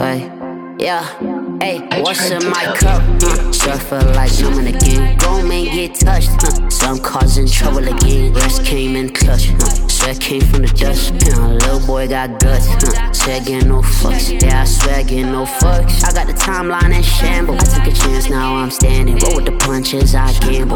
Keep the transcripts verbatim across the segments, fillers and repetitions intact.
Hey, yeah, hey, what's in my cup? Huh? Sure feel like numbing again. Grown man get touched, huh? So I'm causing trouble again. Rest came in clutch, huh? Swear came from the dust, huh? Little boy got guts, huh? Swear getting no fucks, yeah, I swear getting no fucks. I got the timeline in shambles. I took a chance, now I'm standing. Roll with the punches, I gamble.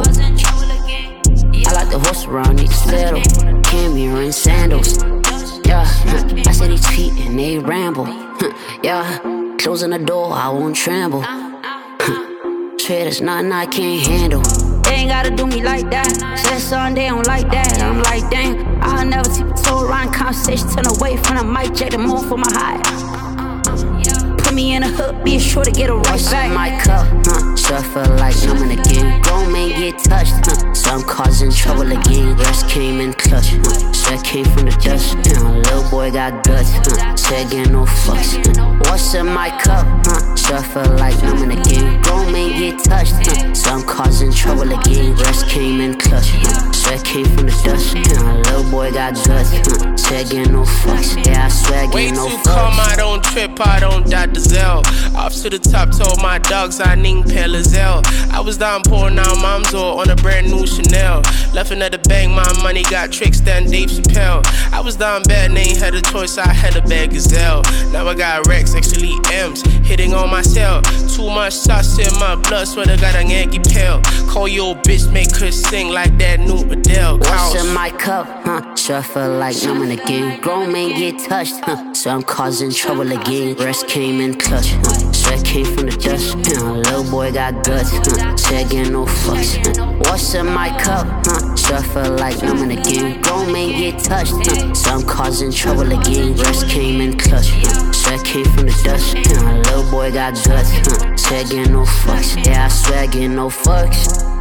I like the horse around, need to settle. Camera and sandals. Yeah, huh. I said they cheat and they ramble. Huh. Yeah, closing the door, I won't tremble. Huh. Shit, it's nothing I can't handle. They ain't gotta do me like that. Said something they don't like that. I'm like, damn, I'll never see a toe around conversation. Turn away from the mic, check the moon for my high. Put me in a hook, be sure to get a right What's back. In my cup, huh? Sure feel like numbing again. Grown man get touched, huh? So I'm causing trouble again. Rest came in clutch, huh? Swear came from the dust, huh? Little boy got guts, huh? Swear getting no fucks, huh? What's in my cup, huh? Sure feel like numbing again. Grown man get touched, huh? So I'm causing trouble again. Rest came in clutch, huh? Swear came from the dust, huh? Little boy got guts, huh? Swear getting no fucks, yeah, I swear getting no fucks. Way too calm, I don't trip, I don't dot the Zell. Off to the top, told my dogs I need Pelazelle. I was down poor, now mom's all on a brand new Chanel. Left another bank, my money got tricks than Dave Chappelle. I was down bad, and ain't had a choice, I had a bad gazelle. Now I got Rex, actually M's, hitting on my cell. Too much sauce in my blood, swear to God I can't get pale. Call your bitch, make her sing like that new Adele. What's in my cup, huh? Sure feel like numbing again. Grown man get touched, huh? So I'm causing trouble again. Rest came in clutch, huh? Swear came from the dust, huh? Little boy got guts, huh? Swear getting no fucks, huh? What's in my cup, huh? Sure feel like numbing again. Grown man get touched, huh? So I'm causing trouble again. Rest came in clutch, huh? Swear came from the dust, huh? Little boy got guts, huh? Swear getting no fucks, yeah, I swear getting no fucks.